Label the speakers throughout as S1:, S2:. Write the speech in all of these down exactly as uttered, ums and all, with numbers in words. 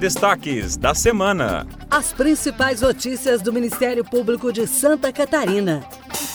S1: Destaques da semana.
S2: As principais notícias do Ministério Público de Santa Catarina.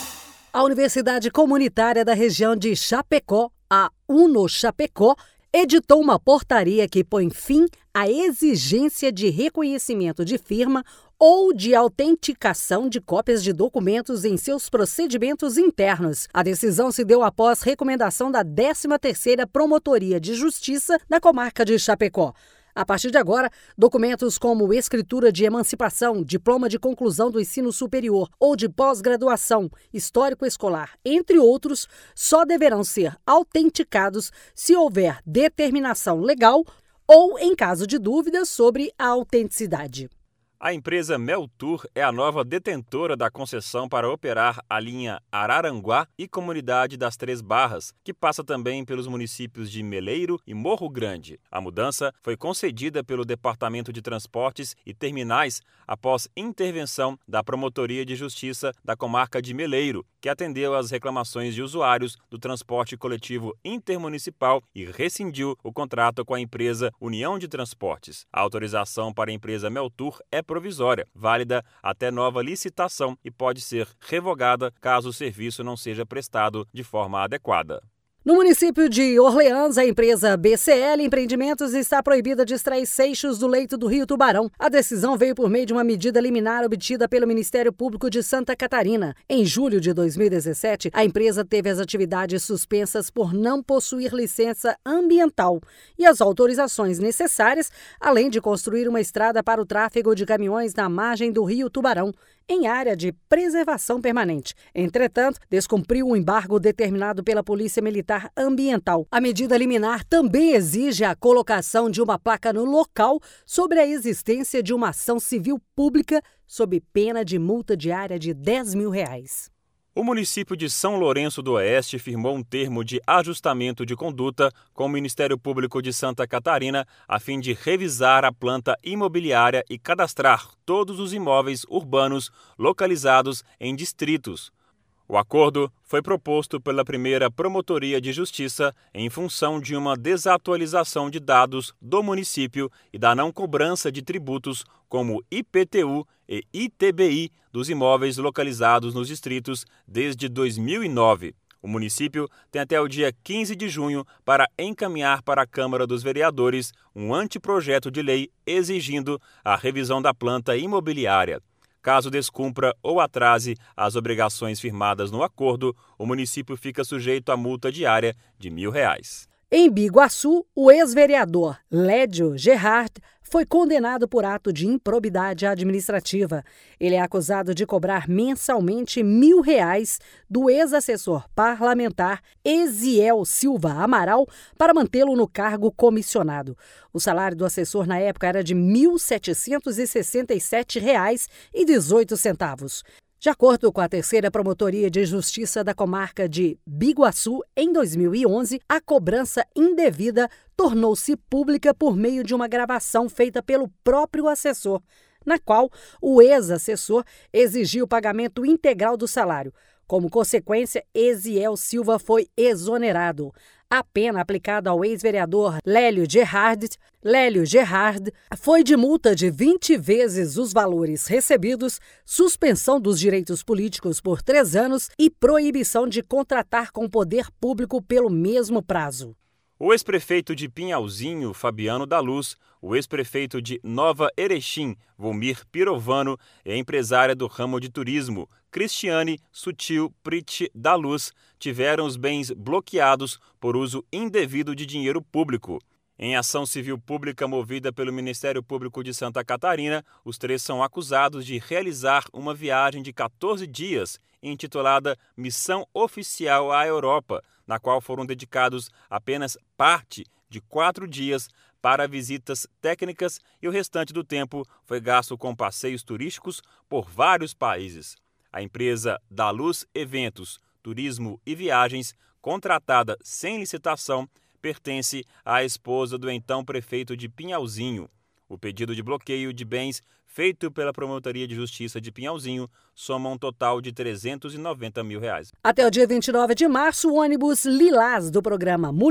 S2: A Universidade Comunitária da região de Chapecó, a UNO-Chapecó, editou uma portaria que põe fim à exigência de reconhecimento de firma ou de autenticação de cópias de documentos em seus procedimentos internos. A decisão se deu após recomendação da décima terceira Promotoria de Justiça da comarca de Chapecó. A partir de agora, documentos como escritura de emancipação, diploma de conclusão do ensino superior ou de pós-graduação, histórico escolar, entre outros, só deverão ser autenticados se houver determinação legal ou em caso de dúvidas sobre a autenticidade.
S1: A empresa Meltur é a nova detentora da concessão para operar a linha Araranguá e Comunidade das Três Barras, que passa também pelos municípios de Meleiro e Morro Grande. A mudança foi concedida pelo Departamento de Transportes e Terminais após intervenção da Promotoria de Justiça da comarca de Meleiro, que atendeu às reclamações de usuários do transporte coletivo intermunicipal e rescindiu o contrato com a empresa União de Transportes. A autorização para a empresa Meltur é provisória, válida até nova licitação e pode ser revogada caso o serviço não seja prestado de forma adequada.
S2: No município de Orleans, a empresa B C L Empreendimentos está proibida de extrair seixos do leito do Rio Tubarão. A decisão veio por meio de uma medida liminar obtida pelo Ministério Público de Santa Catarina. Em julho de dois mil e dezessete, a empresa teve as atividades suspensas por não possuir licença ambiental e as autorizações necessárias, além de construir uma estrada para o tráfego de caminhões na margem do Rio Tubarão, em área de preservação permanente. Entretanto, descumpriu o embargo determinado pela Polícia Militar Ambiental. A medida liminar também exige a colocação de uma placa no local sobre a existência de uma ação civil pública sob pena de multa diária de dez mil reais.
S1: O município de São Lourenço do Oeste firmou um termo de ajustamento de conduta com o Ministério Público de Santa Catarina a fim de revisar a planta imobiliária e cadastrar todos os imóveis urbanos localizados em distritos. O acordo foi proposto pela primeira Promotoria de Justiça em função de uma desatualização de dados do município e da não cobrança de tributos como I P T U e I T B I dos imóveis localizados nos distritos desde dois mil e nove. O município tem até o dia quinze de junho para encaminhar para a Câmara dos Vereadores um anteprojeto de lei exigindo a revisão da planta imobiliária. Caso descumpra ou atrase as obrigações firmadas no acordo, o município fica sujeito a multa diária de mil reais.
S2: Em Biguaçu, o ex-vereador Lédio Gerhard foi condenado por ato de improbidade administrativa. Ele é acusado de cobrar mensalmente mil reais do ex-assessor parlamentar Eziel Silva Amaral para mantê-lo no cargo comissionado. O salário do assessor na época era de mil setecentos e sessenta e sete reais e dezoito centavos. De acordo com a terceira Promotoria de Justiça da comarca de Biguaçu, em dois mil e onze, a cobrança indevida tornou-se pública por meio de uma gravação feita pelo próprio assessor, na qual o ex-assessor exigiu o pagamento integral do salário. Como consequência, Eziel Silva foi exonerado. A pena aplicada ao ex-vereador Lélio Gerhard, Lélio Gerhard foi de multa de vinte vezes os valores recebidos, suspensão dos direitos políticos por três anos e proibição de contratar com o poder público pelo mesmo prazo.
S1: O ex-prefeito de Pinhalzinho, Fabiano da Luz, o ex-prefeito de Nova Erechim, Volmir Pirovano, e a empresária do ramo de turismo, Cristiane Sutil Prit da Luz, tiveram os bens bloqueados por uso indevido de dinheiro público. Em ação civil pública movida pelo Ministério Público de Santa Catarina, os três são acusados de realizar uma viagem de quatorze dias, intitulada Missão Oficial à Europa, na qual foram dedicados apenas parte de quatro dias para visitas técnicas e o restante do tempo foi gasto com passeios turísticos por vários países. A empresa Da Luz Eventos, Turismo e Viagens, contratada sem licitação, pertence à esposa do então prefeito de Pinhalzinho. O pedido de bloqueio de bens feito pela Promotoria de Justiça de Pinhalzinho soma um total de trezentos e noventa mil reais.
S2: Até o dia vinte e nove de março, o ônibus Lilás do programa Mulher,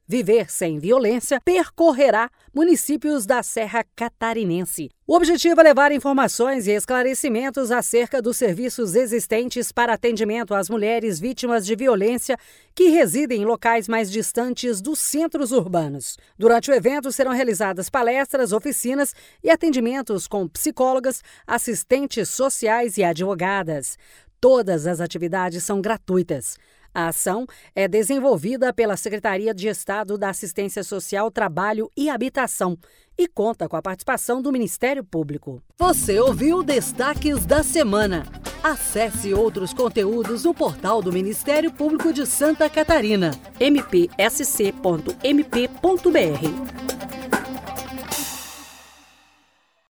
S2: Viver Sem Violência percorrerá municípios da Serra Catarinense. O objetivo é levar informações e esclarecimentos acerca dos serviços existentes para atendimento às mulheres vítimas de violência que residem em locais mais distantes dos centros urbanos. Durante o evento serão realizadas palestras, oficinas e atendimentos com psicólogas, assistentes sociais e advogadas. Todas as atividades são gratuitas. A ação é desenvolvida pela Secretaria de Estado da Assistência Social, Trabalho e Habitação e conta com a participação do Ministério Público. Você ouviu Destaques da Semana. Acesse outros conteúdos no portal do Ministério Público de Santa Catarina, m p s c ponto m p ponto b r.